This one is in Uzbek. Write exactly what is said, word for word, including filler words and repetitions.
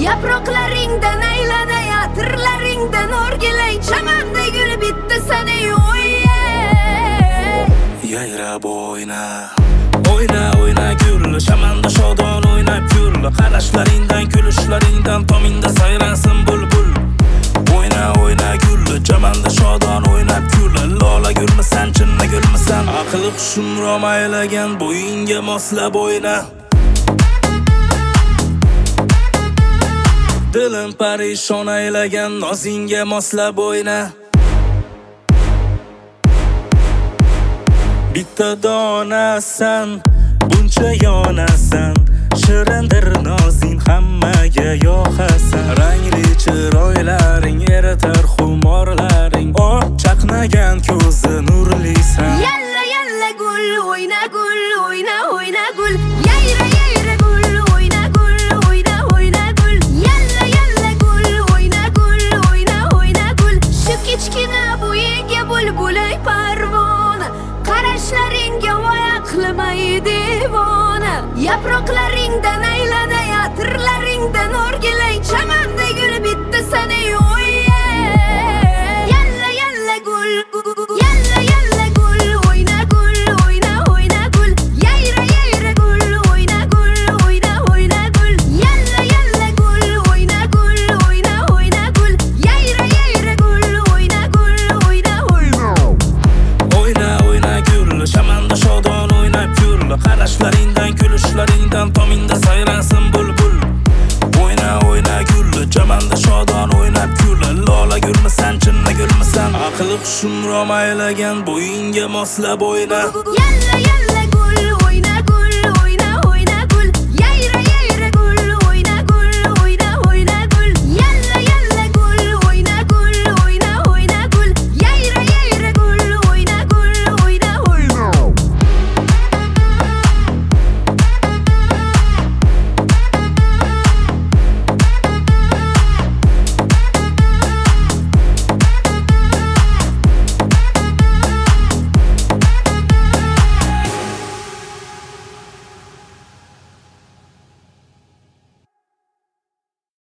Yaproqlaringdan aylanay, atirlaringdan o'rgilay, chamanda gul bitti sana yo'ye. Yayrab o'yna, o'yna o'yna gul, chamanda shodon o'ynab yur. Qarashlaringdan, kulishlaringdan tomingda sayransin bulbul. O'yna o'yna gul, chamanda shodon o'ynab yur. Lola gulmisan, chinna gulmisan, aql hushim romaylagan, bo'yinga moslab o'yna. Dilim parishon aylagan, nozingga moslab o'yna. Bitta donasan, buncha yonasan, shirindir nozing, hammaga yoqasan. Rangli chiroylaring eritar xumorlaring, oh chaqnagan ko'zi nurlisan. Yalla yalla gul, o'yna gul, o'yna o'yna gul. Yayra yayra gul, o'yna gul, o'yna o'yna gul. Yalla yalla gul, o'yna gul, o'yna o'yna gul. Shu kichkina bo'yiga bulbulay parvona, qarashlaringga voy aqlimay devona. Yaproqlaringdan aylanay, atirlaringdan o'rgilay, chamanda gul bitti sana yo'ye. Yalla yalla gul, yalla yalla gul, o'yna gul, o'yna o'yna gul. Yayra yayra gul, o'yna gul, o'yna o'yna gul. Yalla yalla gul, o'yna gul, o'yna o'yna gul. Yayra yayra gul, o'yna gul, o'yna o'yna. O'yna o'yna gul, chamanda shodon o'ynab yur. Qarashlaringdan, kulishlaringdan tomingda sayransin bulbul. O'yna o'yna gul, chamanda shodon o'ynab yur. Lola gulmisan, chinna gulmisan, aql hushim romaylagan, bo'yinga moslab o'yna. Yalla yalla gul,